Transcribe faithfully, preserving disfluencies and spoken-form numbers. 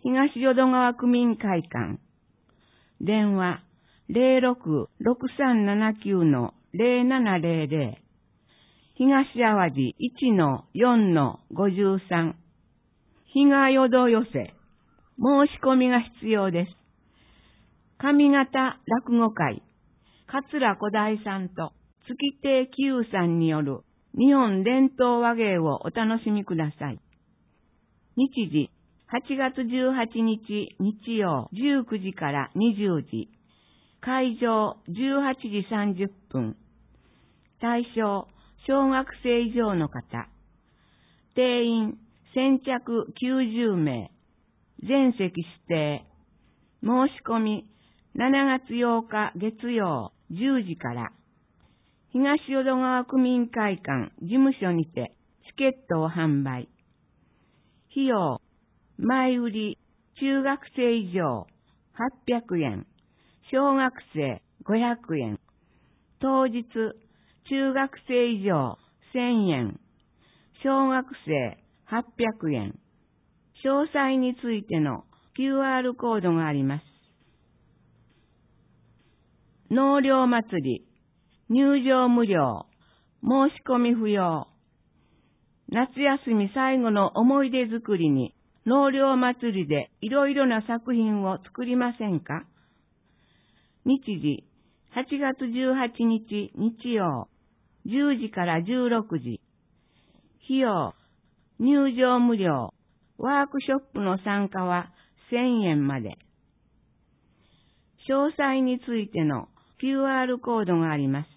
東淀川区民会館。電話 ゼロろく ろくさんななきゅう ゼロななゼロゼロ。東淡路 いちのよんのごじゅうさん。日が淀寄せ。申し込みが必要です。上方落語会、桂小大さんと月亭喜友さんによる日本伝統話芸をお楽しみください。日時、はちがつじゅうはちにち日曜じゅうくじからにじゅうじ。会場じゅうはちじさんじゅっぷん。対象、小学生以上の方。定員、先着きゅうじゅうめい。全席指定。申し込み、しちがつようか月曜じゅうじから。東淀川区民会館事務所にてチケットを販売。費用、前売り、中学生以上はっぴゃくえん、小学生ごひゃくえん、当日、中学生以上せんえん、小学生はっぴゃくえん。詳細についての キューアール コードがあります。納涼祭り、入場無料、申し込み不要。夏休み最後の思い出作りに、納涼祭りでいろいろな作品を作りませんか？日時、はちがつじゅうはちにち日曜、じゅうじからじゅうろくじ。費用、入場無料、ワークショップの参加はせんえんまで。詳細についての キューアール コードがあります。